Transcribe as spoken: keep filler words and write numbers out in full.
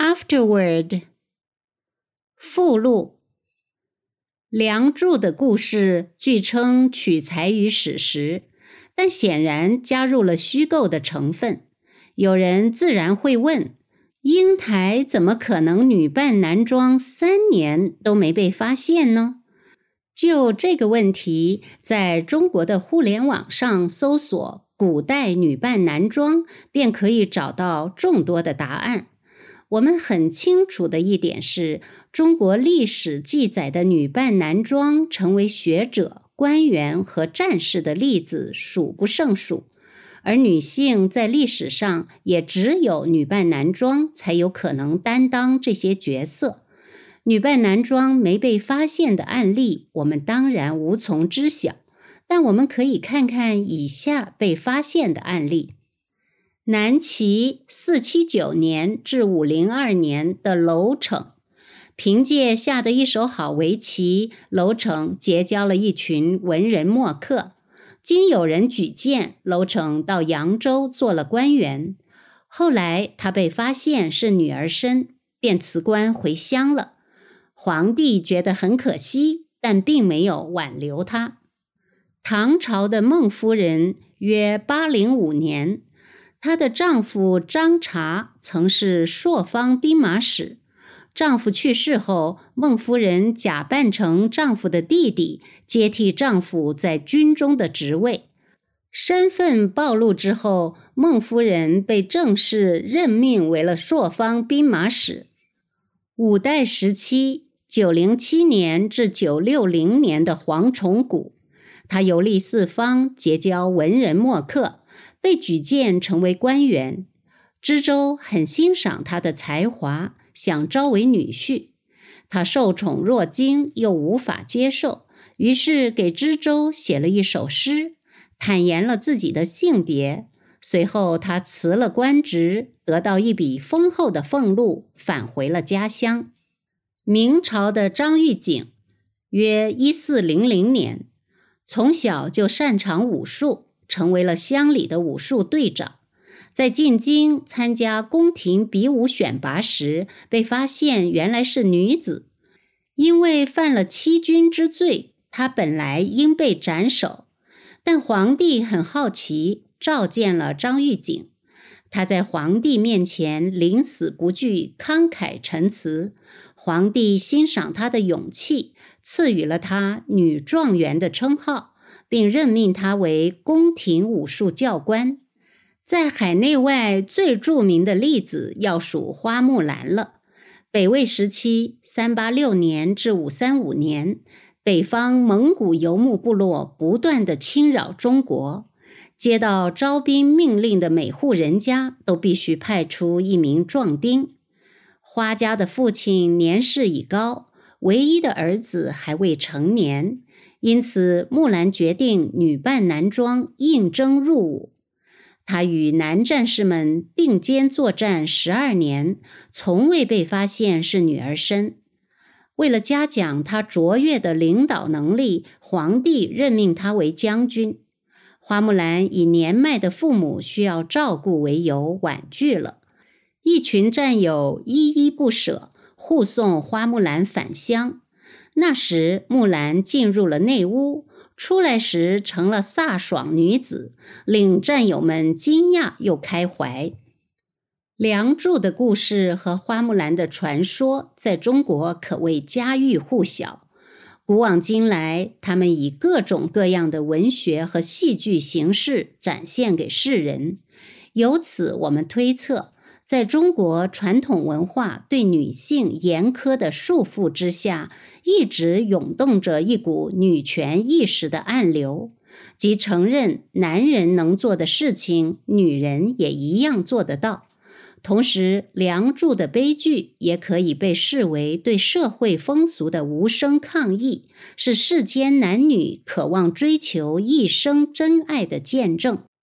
Afterward 附录。梁祝的故事据称取材于史实，但显然加入了虚构的成分。有人自然会问，英台怎么可能女扮男装三年都没被发现呢？就这个问题，在中国的互联网上搜索古代女扮男装，便可以找到众多的答案。我们很清楚的一点是，中国历史记载的女扮男装成为学者、官员和战士的例子数不胜数，而女性在历史上也只有女扮男装才有可能担当这些角色。女扮男装没被发现的案例，我们当然无从知晓，但我们可以看看以下被发现的案例。南齐四七九年至五零二年的娄惩，凭借下的一手好围棋，娄惩结交了一群文人墨客。经有人举荐，娄惩到扬州做了官员。后来他被发现是女儿身，便辞官回乡了。皇帝觉得很可惜，但并没有挽留他。唐朝的孟夫人约八零五年，她的丈夫张察曾是朔方兵马使。丈夫去世后，孟夫人假扮成丈夫的弟弟，接替丈夫在军中的职位。身份暴露之后，孟夫人被正式任命为了朔方兵马使。五代时期九零七年至九六零年的黄崇古，他游历四方，结交文人墨客，被举荐成为官员。知州很欣赏他的才华，想招为女婿。他受宠若惊，又无法接受，于是给知州写了一首诗，坦言了自己的性别。随后他辞了官职，得到一笔丰厚的俸禄，返回了家乡。明朝的张玉璟，约一四零零年，从小就擅长武术，成为了乡里的武术队长。在进京参加宫廷比武选拔时，被发现原来是女子。因为犯了欺君之罪，她本来应被斩首，但皇帝很好奇，召见了张玉璟。她在皇帝面前临死不惧，慷慨陈词。皇帝欣赏她的勇气，赐予了她女状元的称号，并任命她为宫廷武术教官。在海内外最著名的例子要数花木兰了。北魏时期三八六年至五三五年，北方蒙古游牧部落不断地侵扰中国，接到招兵命令的每户人家都必须派出一名壮丁。花家的父亲年事已高，唯一的儿子还未成年，因此木兰决定女扮男装应征入伍。他与男战士们并肩作战十二年，从未被发现是女儿身。为了嘉奖他卓越的领导能力，皇帝任命他为将军。花木兰以年迈的父母需要照顾为由婉拒了。一群战友依依不舍，护送花木兰返乡。那时木兰进入了内屋，出来时成了飒爽女子，令战友们惊讶又开怀。梁祝的故事和花木兰的传说在中国可谓家喻户晓。古往今来，他们以各种各样的文学和戏剧形式展现给世人。由此我们推测，在中国传统文化对女性严苛的束缚之下，一直涌动着一股女权意识的暗流，即承认男人能做的事情，女人也一样做得到。同时，梁祝的悲剧也可以被视为对社会风俗的无声抗议，是世间男女渴望追求一生真爱的见证。